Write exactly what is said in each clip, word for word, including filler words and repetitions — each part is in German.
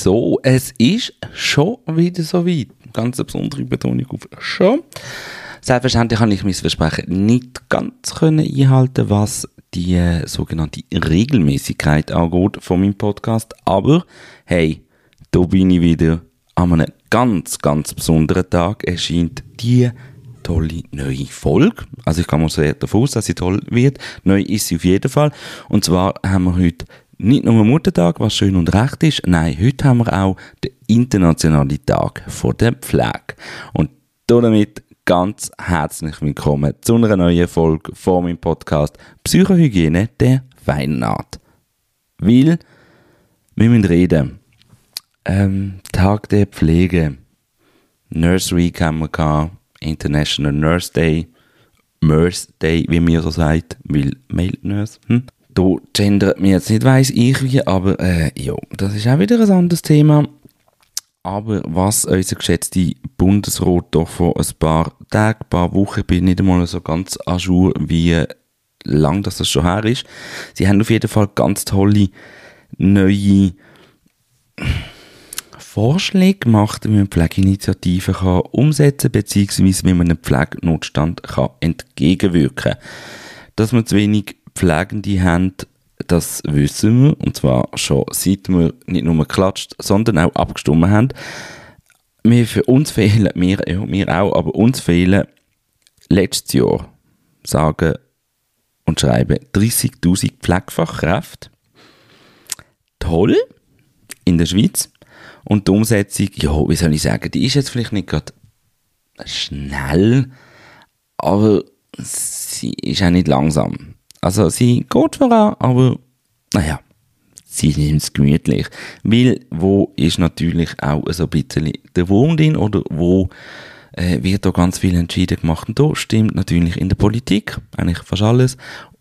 So, es ist schon wieder so weit. Ganz eine besondere Betonung auf schon. Selbstverständlich kann ich mein Versprechen nicht ganz können einhalten, was die äh, sogenannte Regelmäßigkeit angeht von meinem Podcast. Aber hey, da bin ich wieder. An einem ganz, ganz besonderen Tag erscheint die tolle neue Folge. Also ich kann mir sehr davon aus, dass sie toll wird. Neu ist sie auf jeden Fall. Und zwar haben wir heute nicht nur Muttertag, was schön und recht ist. Nein, heute haben wir auch den internationalen Tag von der Pflege. Und damit ganz herzlich willkommen zu einer neuen Folge von meinem Podcast Psychohygiene der feinen Art. Weil wir müssen reden. Ähm, Tag der Pflege. Nurse Week haben wir gehabt. International Nurse Day. Nurse Day, wie mir so sagt. Weil Male Nurse. Hm? Da gendert mir jetzt nicht, weiss ich wie, aber äh, ja, das ist auch wieder ein anderes Thema. Aber was unser geschätzter Bundesrat doch vor ein paar Tagen, ein paar Wochen, ich bin nicht einmal so ganz à jour, wie lang das, das schon her ist. Sie haben auf jeden Fall ganz tolle neue Vorschläge gemacht, wie man Pflegeinitiativen kann umsetzen kann, beziehungsweise wie man einem Pflegenotstand kann entgegenwirken kann. Dass wir zu wenig Pflegende haben, das wissen wir, und zwar schon seit wir nicht nur geklatscht, sondern auch abgestimmt haben. Wir, für uns fehlen, wir, ja, wir auch, aber uns fehlen letztes Jahr, sagen und schreiben, dreissigtausend Pflegefachkräfte. Toll, in der Schweiz. Und die Umsetzung, ja, wie soll ich sagen, die ist jetzt vielleicht nicht gerade schnell, aber sie ist auch nicht langsam. Also sie geht voran, aber naja, sie nimmt es gemütlich. Weil wo ist natürlich auch so ein bisschen der Wurm drin oder wo äh, wird da ganz viel entschieden gemacht. Und da stimmt natürlich in der Politik eigentlich fast alles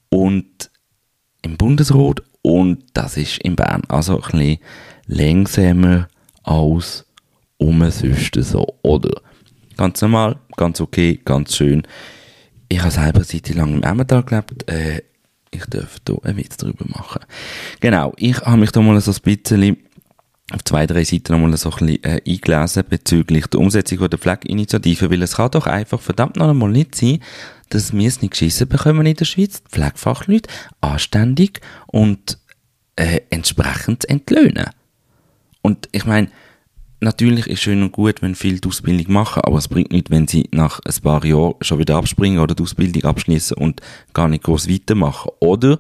und im Bundesrat und das ist in Bern. Also ein bisschen langsamer als umsonst so, oder? Ganz normal, ganz okay, ganz schön. Ich habe selber seit lang im Emmental gelebt, äh, ich darf hier einen Witz darüber machen. Genau, ich habe mich da mal so ein bisschen auf zwei, drei Seiten noch mal so ein bisschen äh, eingelesen bezüglich der Umsetzung der Pflegeinitiative, weil es kann doch einfach verdammt noch einmal nicht sein, dass wir es nicht geschissen bekommen in der Schweiz, die Pflegefachleute anständig und äh, entsprechend zu entlöhnen. Und ich meine, natürlich ist schön und gut, wenn viele die Ausbildung machen, aber es bringt nichts, wenn sie nach ein paar Jahren schon wieder abspringen oder die Ausbildung abschließen und gar nicht groß weitermachen. Oder,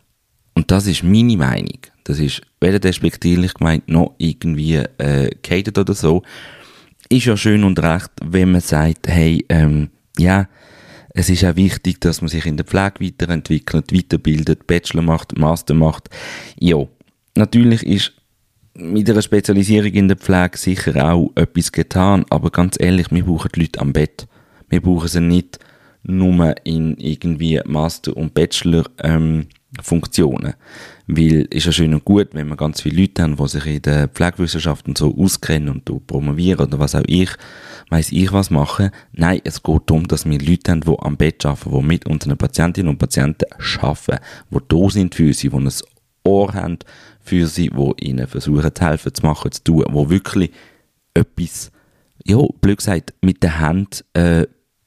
und das ist meine Meinung, das ist weder despektierlich gemeint noch irgendwie äh, gehatet oder so, ist ja schön und recht, wenn man sagt, hey, ähm, ja, es ist auch wichtig, dass man sich in der Pflege weiterentwickelt, weiterbildet, Bachelor macht, Master macht. Ja, natürlich ist mit einer Spezialisierung in der Pflege sicher auch etwas getan, aber ganz ehrlich, wir brauchen die Leute am Bett. Wir brauchen sie nicht nur in irgendwie Master- und Bachelor-Funktionen. Ähm, weil es ist ja schön und gut, wenn wir ganz viele Leute haben, die sich in der Pflegewissenschaft und so auskennen und promovieren oder was auch ich, weiss ich was machen. Nein, es geht darum, dass wir Leute haben, die am Bett arbeiten, die mit unseren Patientinnen und Patienten arbeiten, die da sind für sie, die ein Ohr haben für sie, die ihnen versuchen zu helfen, zu machen, zu tun, die wirklich etwas, ja, blöd gesagt, mit der Hand äh,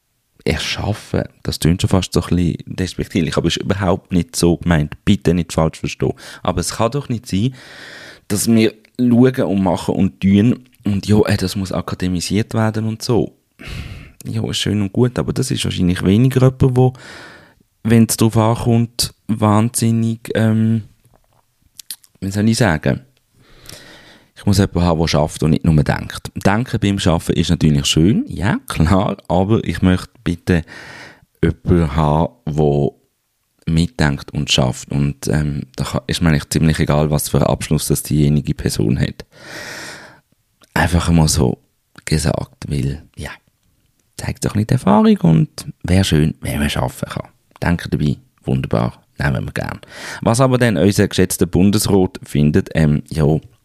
erschaffen. Das klingt schon fast so ein bisschen despektierlich, aber es ist überhaupt nicht so gemeint. Bitte nicht falsch verstehen. Aber es kann doch nicht sein, dass wir schauen und machen und tun und ja, äh, das muss akademisiert werden und so. Ja, ist schön und gut, aber das ist wahrscheinlich weniger jemand, wo, wenn es darauf ankommt, wahnsinnig ähm, wie soll ich sagen? Ich muss jemanden haben, der schafft und nicht nur denkt. Denken beim Arbeiten ist natürlich schön, ja, klar, aber ich möchte bitte jemanden haben, der mitdenkt und schafft. Und ähm, da ist mir eigentlich ziemlich egal, was für einen Abschluss das diejenige Person hat. Einfach mal so gesagt, weil, ja, zeigt doch nicht die Erfahrung und wäre schön, wenn man arbeiten kann. Denken dabei, wunderbar. Nehmen wir gern. Was aber dann unser geschätzter Bundesrat findet, ähm, ja,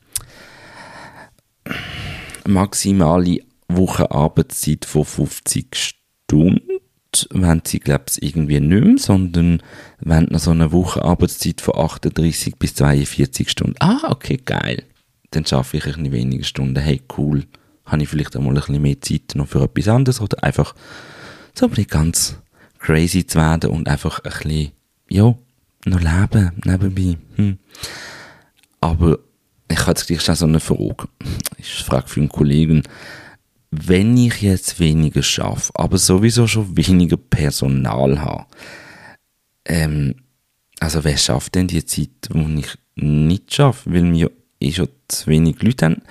maximale Wochenarbeitszeit von fünfzig Stunden, wenn sie, glaube ich, irgendwie nicht mehr, sondern wenn noch so eine Wochenarbeitszeit von achtunddreissig bis zweiundvierzig Stunden. Ah, okay, geil. dann arbeite ich ein bisschen weniger Stunden. Hey, cool, habe ich vielleicht einmal ein bisschen mehr Zeit noch für etwas anderes oder einfach so nicht ganz crazy zu werden und einfach ein bisschen, ja, noch leben nebenbei. Hm. Aber ich habe jetzt gleich schon so eine Frage. Ich frage für einen Kollegen, wenn ich jetzt weniger schaffe, aber sowieso schon weniger Personal habe, ähm, also wer schafft denn die Zeit, wo ich nicht schaffe, weil wir eh schon zu wenig Leute haben?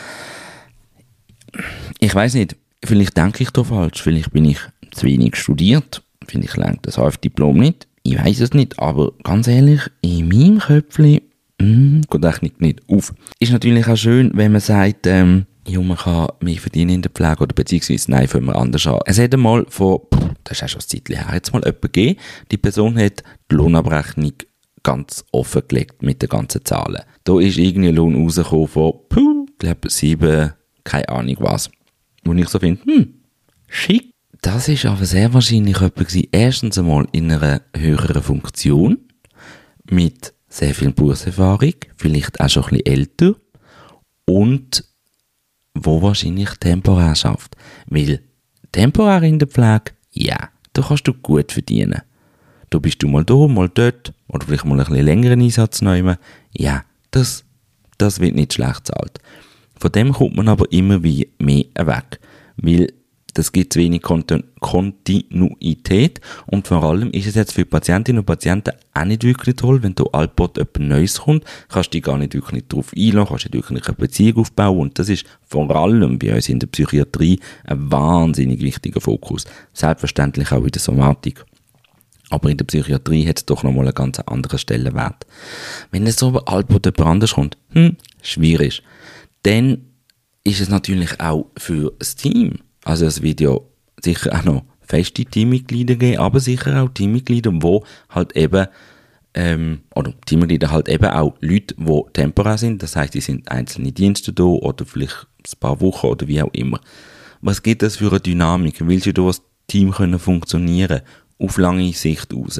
Ich weiss nicht, vielleicht denke ich da falsch, vielleicht bin ich zu wenig studiert, vielleicht lenkt das H F Diplom nicht, ich weiss es nicht, aber ganz ehrlich, in meinem Köpfchen mm, geht eigentlich nicht auf. Ist natürlich auch schön, wenn man sagt, ähm, ja, man kann mehr verdienen in der Pflege oder beziehungsweise nein, fangen wir anders an. Es hat einmal vor, das ist auch schon ein Zeitchen her, jetzt mal jemanden gegeben, die Person hat die Lohnabrechnung ganz offengelegt mit den ganzen Zahlen. Da ist irgendwie ein Lohn rausgekommen von, puh, ich glaube sieben, keine Ahnung was. Wo ich so finde, hm, schick. Das ist aber sehr wahrscheinlich jemand gewesen, erstens einmal in einer höheren Funktion, mit sehr viel Berufserfahrung, vielleicht auch schon ein bisschen älter und wo wahrscheinlich temporär schafft. Weil temporär in der Pflege, ja, da kannst du gut verdienen. Da bist du mal da, mal dort oder vielleicht mal ein bisschen längeren Einsatz nehmen. Ja, das, das wird nicht schlecht gezahlt. Von dem kommt man aber immer wie mehr weg, weil das gibt zu wenig Kontin- Kontinuität und vor allem ist es jetzt für Patientinnen und Patienten auch nicht wirklich toll, wenn da allbald etwas Neues kommt, kannst du dich gar nicht wirklich darauf einlassen, kannst du wirklich eine Beziehung aufbauen und das ist vor allem bei uns in der Psychiatrie ein wahnsinnig wichtiger Fokus. Selbstverständlich auch in der Somatik. Aber in der Psychiatrie hat es doch nochmal einen ganz anderen Stellenwert. Wenn es so aber allbald jemand anders kommt, hm, schwierig. Dann ist es natürlich auch für das Team. Also es wird ja sicher auch noch feste Teammitglieder geben, aber sicher auch Teammitglieder, die halt eben, ähm, oder Teammitglieder halt eben auch Leute, die temporär sind. Das heisst, die sind einzelne Dienste da oder vielleicht ein paar Wochen oder wie auch immer. Was gibt das für eine Dynamik? Willst du da als Team können funktionieren auf lange Sicht raus?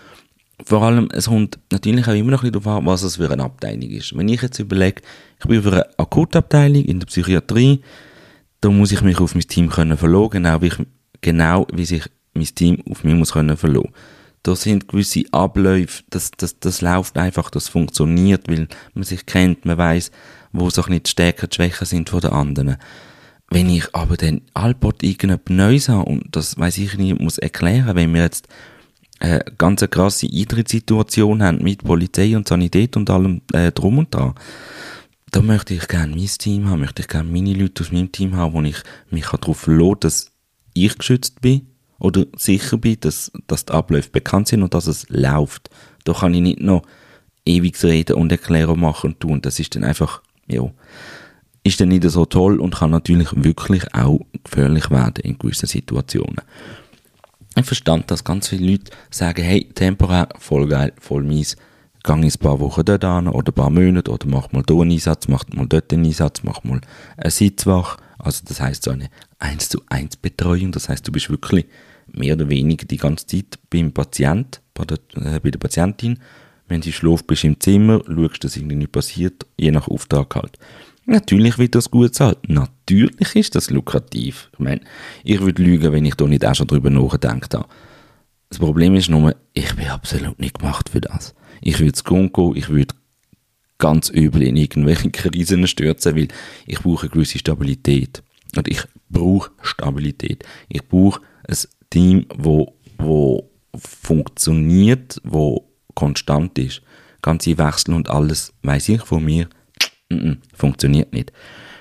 Vor allem, es kommt natürlich auch immer noch ein bisschen darauf an, was es für eine Abteilung ist. Wenn ich jetzt überlege, ich bin für eine Akutabteilung in der Psychiatrie, da muss ich mich auf mein Team können verlassen, genau wie, ich, genau wie sich mein Team auf mich muss können verlassen. Da sind gewisse Abläufe, das, das, das läuft einfach, das funktioniert, weil man sich kennt, man weiss, wo so nicht die Stärken, die Schwächen sind von den anderen. Wenn ich aber dann allbald irgendetwas Neues habe, und das weiss ich nicht, muss erklären, wenn wir jetzt eine ganz krasse Eintrittssituation haben mit Polizei und Sanität und allem äh, drum und dran, da möchte ich gerne mein Team haben, möchte ich gerne meine Leute aus meinem Team haben, wo ich mich darauf verlassen kann, dass ich geschützt bin oder sicher bin, dass, dass die Abläufe bekannt sind und dass es läuft. Da kann ich nicht noch ewig reden und Erklärungen machen und tun. Das ist dann einfach, ja, ist dann nicht so toll und kann natürlich wirklich auch gefährlich werden in gewissen Situationen. Ich verstand, dass ganz viele Leute sagen, hey, temporär, voll geil, voll mies, gehe ich ein paar Wochen dort an oder ein paar Monate oder mach mal hier einen Einsatz, mach mal dort einen Einsatz, mach mal eine Sitzwache. Also das heisst so eine eins zu eins Betreuung, das heisst, du bist wirklich mehr oder weniger die ganze Zeit beim Patient, bei der, äh, bei der Patientin. Wenn sie schläft, bist du im Zimmer, schaust, dass irgendwie nicht passiert, je nach Auftrag halt. Natürlich wird das gut zahlen. Natürlich ist das lukrativ. Ich meine, ich würde lügen, wenn ich da nicht auch schon drüber nachgedacht habe. Das Problem ist nur, ich bin absolut nicht gemacht für das. Ich würde zu Grund gehen, ich würde ganz übel in irgendwelchen Krisen stürzen, weil ich brauche eine gewisse Stabilität. Und ich brauche Stabilität. Ich brauche ein Team, wo, wo funktioniert, wo konstant ist. Ganze Wechsel und alles, weiss ich von mir, mm-mm, funktioniert nicht.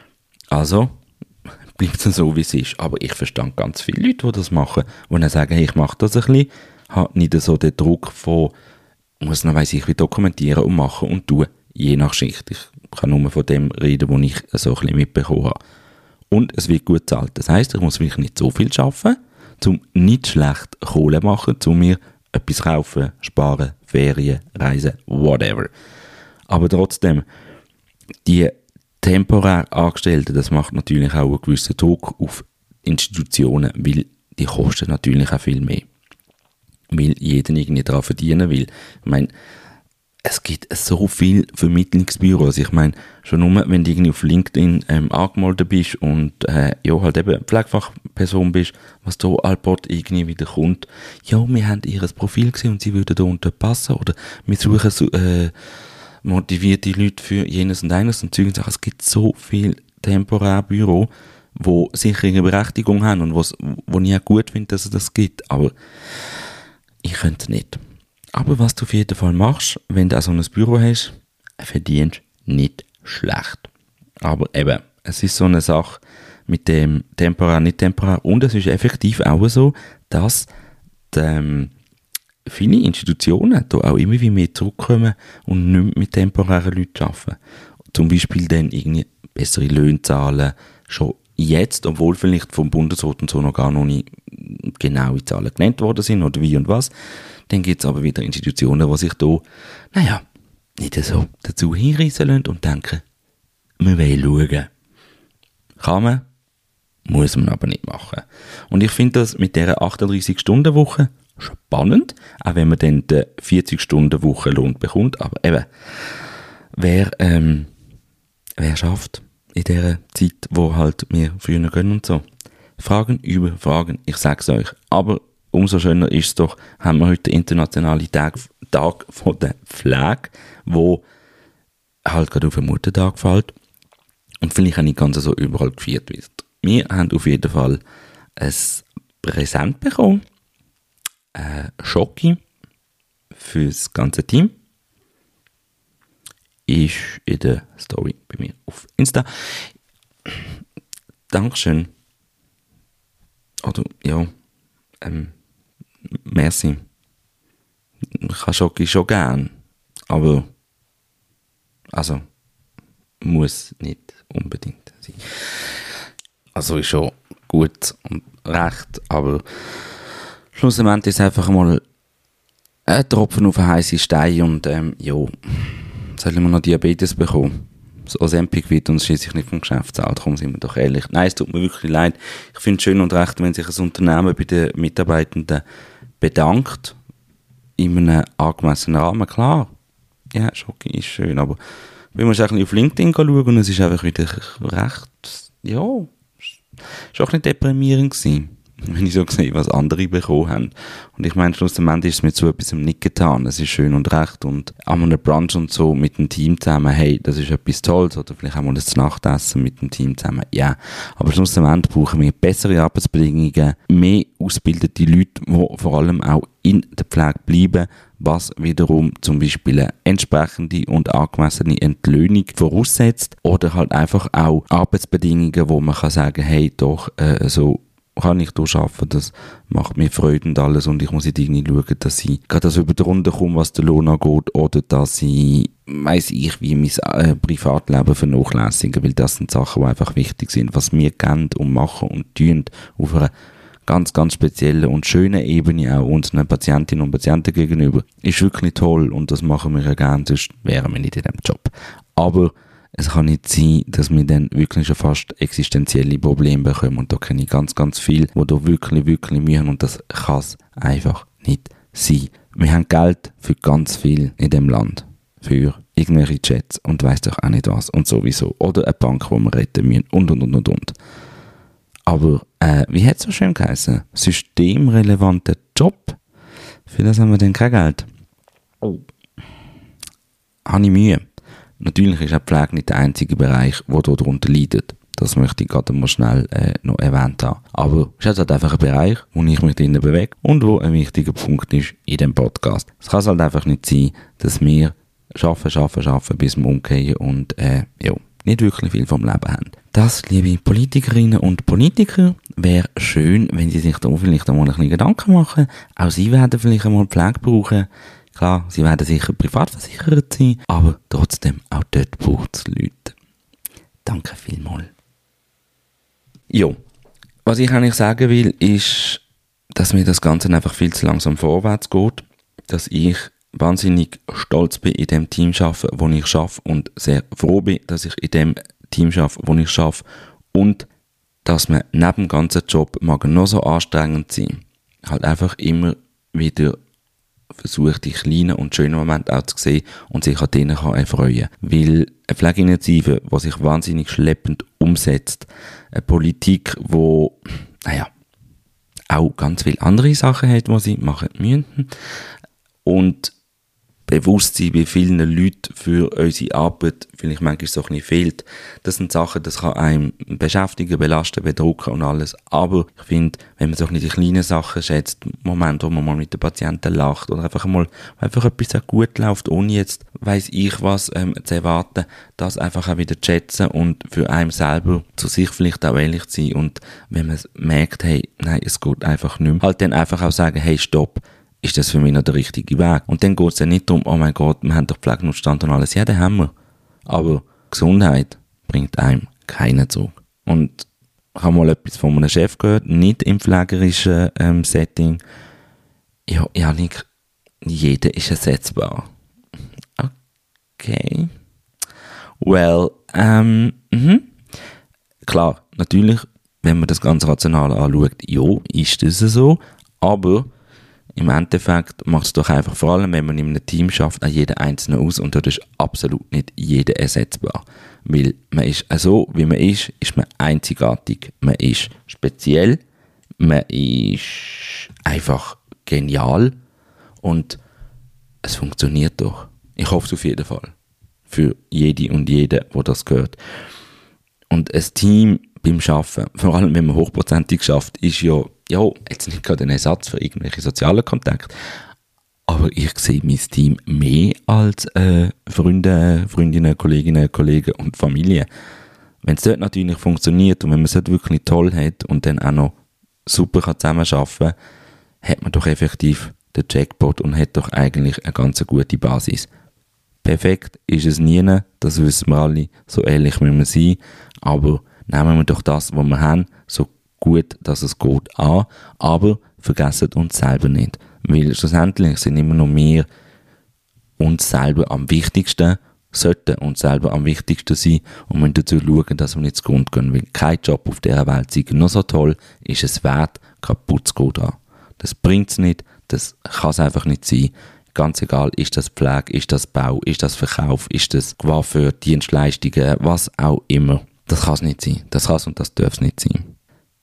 Also bleibt es so, wie es ist. Aber ich verstehe ganz viele Leute, die das machen, die dann sagen, hey, ich mache das ein bisschen, habe nicht so den Druck von, muss noch weiss ich wie dokumentieren und machen und tun, je nach Schicht. Ich kann nur von dem reden, was ich so ein bisschen mitbekommen habe. Und es wird gut gezahlt. Das heisst, ich muss wirklich nicht so viel arbeiten, um nicht schlecht Kohle machen, um mir etwas kaufen, sparen, Ferien, Reisen, whatever. Aber trotzdem, die temporär Angestellten, das macht natürlich auch einen gewissen Druck auf Institutionen, weil die kosten natürlich auch viel mehr. Weil jeder irgendwie daran verdienen will. Ich meine, es gibt so viele Vermittlungsbüros. Ich meine, schon nur, wenn du irgendwie auf LinkedIn ähm, angemeldet bist und äh, ja, halt eben Pflegefachperson bist, was da allbald irgendwie wieder kommt. Ja, wir haben ihr Profil gesehen und sie würden da unter passen. Oder wir suchen so, äh, motivierte Leute für jenes und eines und Zeug. Es gibt so viele Temporärbüros, die sicher eine Berechtigung haben und wo ich auch gut finde, dass es das gibt. Aber ich könnte es nicht. Aber was du auf jeden Fall machst, wenn du auch so ein Büro hast, verdienst nicht schlecht. Aber eben, es ist so eine Sache mit dem temporär, nicht temporär. Und es ist effektiv auch so, dass die, ähm, viele Institutionen da auch immer wie mehr zurückkommen und nicht mehr mit temporären Leuten arbeiten. Zum Beispiel dann irgendwie bessere Löhne zahlen, schon jetzt, obwohl vielleicht vom Bundesrat und so noch gar noch nicht genaue Zahlen genannt worden sind oder wie und was. Dann gibt es aber wieder Institutionen, die sich da, naja, nicht so dazu hinreissen lassen und denken, wir wollen schauen. Kann man, muss man aber nicht machen. Und ich finde das mit dieser achtunddreissig-Stunden-Woche spannend, auch wenn man dann den vierzig-Stunden-Woche-Lohn bekommt. Aber eben, wer, ähm, wer schafft in dieser Zeit, wo halt wir früher gehen und so. Fragen über Fragen, ich sag's euch. Aber umso schöner ist es doch, haben wir heute den internationalen Tag, Tag von der Pflege, wo halt gerade auf den Muttertag fällt und vielleicht auch nicht ganz so überall gefeiert wird. Wir haben auf jeden Fall ein Präsent bekommen, ein Schoki für das ganze Team. Ist in der Story bei mir auf Insta. Dankeschön. Oder, ja, ähm, merci. Ich habe Schoki schon gern, aber, also, muss nicht unbedingt sein. Also ist schon gut und recht, aber schlussendlich ist es einfach mal ein Tropfen auf einen heißen Stein und, ähm, ja, sollen wir noch Diabetes bekommen? Das Ozempic wird uns schließlich nicht vom Geschäft zahlt, darum sind wir doch ehrlich. Nein, es tut mir wirklich leid. Ich finde es schön und recht, wenn sich ein Unternehmen bei den Mitarbeitenden bedankt, in einem angemessenen Rahmen. Klar, ja, Schoki ist schön, aber wenn man ein bisschen auf LinkedIn schauen und es ist einfach wieder recht, ja, ist auch nicht deprimierend gewesen, wenn ich so sehe, was andere bekommen haben. Und ich meine, schlussendlich ist es mir zu etwas nicht getan. Es ist schön und recht. Und an einem Brunch und so mit dem Team zusammen, hey, das ist etwas Tolles. Oder vielleicht auch mal das Nachtessen mit dem Team zusammen, ja. Yeah. Aber schlussendlich brauchen wir bessere Arbeitsbedingungen, mehr ausgebildete Leute, die vor allem auch in der Pflege bleiben, was wiederum zum Beispiel eine entsprechende und angemessene Entlöhnung voraussetzt. Oder halt einfach auch Arbeitsbedingungen, wo man kann sagen, hey, doch, äh, so kann ich hier arbeiten, das macht mir Freude und alles und ich muss jetzt irgendwie schauen, dass ich gerade das über die Runde komme, was den Lohn angeht oder dass ich, weiss ich, wie mein äh, Privatleben vernachlässige, weil das sind Sachen, die einfach wichtig sind, was wir kennen und machen und tun auf einer ganz, ganz speziellen und schönen Ebene auch unseren Patientinnen und Patienten gegenüber, ist wirklich toll und das machen wir ja gerne, sonst wären wir nicht in diesem Job. Aber es kann nicht sein, dass wir dann wirklich schon fast existenzielle Probleme bekommen. Und da kenne ich ganz, ganz viel, die da wirklich, wirklich Mühe haben. Und das kann es einfach nicht sein. Wir haben Geld für ganz viel in dem Land. Für irgendwelche Chats und weiss doch auch nicht was. Und sowieso. Oder eine Bank, die wir retten müssen. Und, und, und, und, und. Aber, äh, wie hat es so schön geheißen? Systemrelevanter Job? Für das haben wir dann kein Geld. Oh. Habe ich Mühe. Natürlich ist auch die Pflege nicht der einzige Bereich, der darunter leidet. Das möchte ich gerade mal schnell äh, noch erwähnt haben. Aber es ist halt einfach ein Bereich, wo ich mich drinnen bewege und wo ein wichtiger Punkt ist in diesem Podcast. Es kann halt einfach nicht sein, dass wir arbeiten, arbeiten, arbeiten, bis wir umgehen und äh, ja, nicht wirklich viel vom Leben haben. Das, liebe Politikerinnen und Politiker, wäre schön, wenn sie sich da vielleicht einmal ein bisschen Gedanken machen. Auch sie werden vielleicht einmal Pflege brauchen. Klar, sie werden sicher privat versichert sein, aber trotzdem, auch dort braucht es Leute. Danke vielmals. Jo, was ich eigentlich sagen will, ist, dass mir das Ganze einfach viel zu langsam vorwärts geht, dass ich wahnsinnig stolz bin, in dem Team zu arbeiten, wo ich arbeite und sehr froh bin, dass ich in dem Team arbeite, wo ich arbeite und dass man neben dem ganzen Job mag noch so anstrengend sein, halt einfach immer wieder versucht, die kleinen und schönen Momente auch zu sehen und sich an denen kann erfreuen. Weil eine Pflegeinitiative, die sich wahnsinnig schleppend umsetzt, eine Politik, die, naja, auch ganz viele andere Sachen hat, die sie machen müssen, und Bewusstsein bei vielen Leuten für unsere Arbeit vielleicht manchmal so ein bisschen fehlt. Das sind Sachen, das kann einem beschäftigen, belasten, bedrücken und alles. Aber ich finde, wenn man so ein bisschen die kleinen Sachen schätzt, Momente, wo man mal mit den Patienten lacht oder einfach mal, einfach etwas auch gut läuft, ohne jetzt, weiss ich was, ähm, zu erwarten, das einfach auch wieder zu schätzen und für einen selber zu sich vielleicht auch ehrlich zu sein. Und wenn man merkt, hey, nein, es geht einfach nicht mehr, halt dann einfach auch sagen, hey, stopp, ist das für mich noch der richtige Weg? Und dann geht es ja nicht darum, oh mein Gott, wir haben doch Pflegenotstand und alles. Ja, den haben wir. Aber Gesundheit bringt einem keinen Zug. Und ich habe mal etwas von einem Chef gehört, nicht im pflegerischen ähm, Setting. Ja, Janik, jeder ist ersetzbar. Okay. Well, ähm, mhm. Klar, natürlich, wenn man das ganz rational anschaut, ja, ist das so, aber im Endeffekt macht es doch einfach, vor allem wenn man in einem Team schafft, an jeden Einzelnen aus, und dort ist absolut nicht jeder ersetzbar. Weil man ist so, wie man ist, ist man einzigartig, man ist speziell, man ist einfach genial und es funktioniert doch. Ich hoffe es auf jeden Fall. Für jede und jede, wo das gehört. Und ein Team beim Arbeiten, vor allem wenn man hochprozentig schafft, ist ja, ja, jetzt nicht gerade ein Ersatz für irgendwelche sozialen Kontakte, aber ich sehe mein Team mehr als äh, Freunde, Freundinnen, Kolleginnen, Kollegen und Familie. Wenn es dort natürlich funktioniert und wenn man es dort wirklich toll hat und dann auch noch super kann zusammenarbeiten kann, hat man doch effektiv den Jackpot und hat doch eigentlich eine ganz gute Basis. Perfekt ist es nie, das wissen wir alle, so ehrlich müssen wir sein, aber nehmen wir doch das, was wir haben, so gut, dass es geht, an, aber vergessen uns selber nicht, weil schlussendlich sind immer noch wir uns selber am wichtigsten, sollten uns selber am wichtigsten sein und müssen dazu schauen, dass wir nicht zugrunde gehen, weil kein Job auf dieser Welt, sei noch so toll, ist es wert, kaputt zu gehen dran. Das bringt es nicht, das kann es einfach nicht sein. Ganz egal, ist das Pflege, ist das Bau, ist das Verkauf, ist das Coiffeur, Dienstleistungen, was auch immer. Das kann es nicht sein. Das kann es und das darf es nicht sein.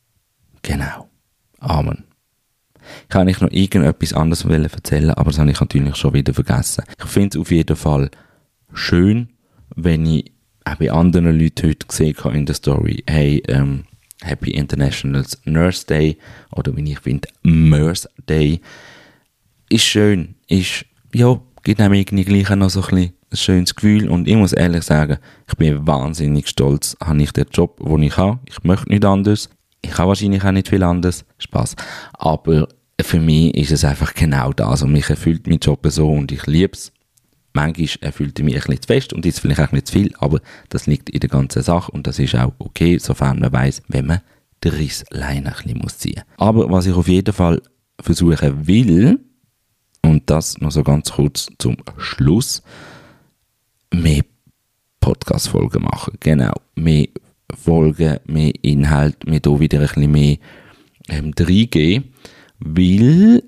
Genau. Amen. Ich kann nicht noch irgendetwas anderes erzählen, aber das habe ich natürlich schon wieder vergessen. Ich finde es auf jeden Fall schön, wenn ich auch bei anderen Leuten heute gesehen habe in der Story, hey, ähm, Happy International Nurse Day, oder wie ich finde, Nurse Day. Ist schön, ist, ja, gibt einem irgendwie gleich auch noch so ein bisschen ein schönes Gefühl, und ich muss ehrlich sagen, ich bin wahnsinnig stolz, habe ich den Job, den ich habe. Ich möchte nicht anders. Ich habe wahrscheinlich auch nicht viel anders. Spaß. Aber für mich ist es einfach genau das, und mich erfüllt mein Job so und ich liebe es. Manchmal erfüllt er mich ein bisschen zu fest und jetzt vielleicht auch nicht zu viel, aber das liegt in der ganzen Sache und das ist auch okay, sofern man weiss, wenn man den Reissleine ein bisschen muss ziehen. Aber was ich auf jeden Fall versuchen will, und das noch so ganz kurz zum Schluss, mehr Podcast-Folgen machen. Genau, mehr Folgen, mehr Inhalt, mir da wieder ein bisschen mehr ähm, reingehen, weil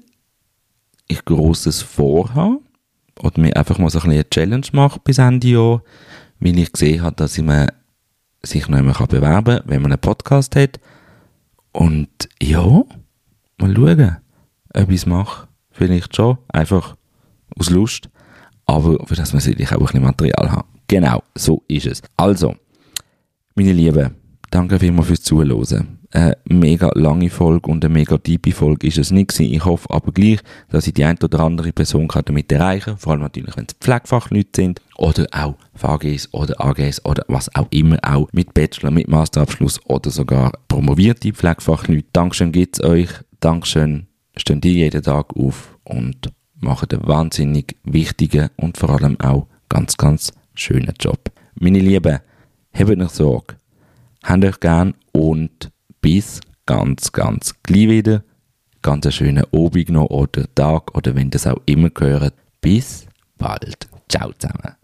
ich Grosses vorhabe oder mir einfach mal so ein bisschen eine Challenge mache bis Ende Jahr, weil ich gesehen habe, dass ich man sich noch einmal bewerben kann, wenn man einen Podcast hat. Und ja, mal schauen, ob ich es mache. Vielleicht schon, einfach aus Lust, aber für das muss ich auch ein bisschen Material haben. Genau, so ist es. Also, meine Lieben, danke vielmals fürs Zuhören. Eine mega lange Folge und eine mega tiefe Folge ist es nicht gewesen. Ich hoffe aber gleich, dass ich die eine oder andere Person damit erreichen kann. Vor allem natürlich, wenn es Pflegefachleute sind oder auch V Gs oder A Gs oder was auch immer, auch mit Bachelor, mit Masterabschluss oder sogar promovierte Pflegefachleute. Dankeschön gibt's euch. Dankeschön, stehen die jeden Tag auf und machen einen wahnsinnig wichtigen und vor allem auch ganz, ganz schönen Job. Meine Lieben, habt euch Sorge, habt euch gern und bis ganz, ganz gleich wieder. Ganz einen schönen Abend noch oder Tag oder wenn das auch immer gehört. Bis bald. Ciao zusammen.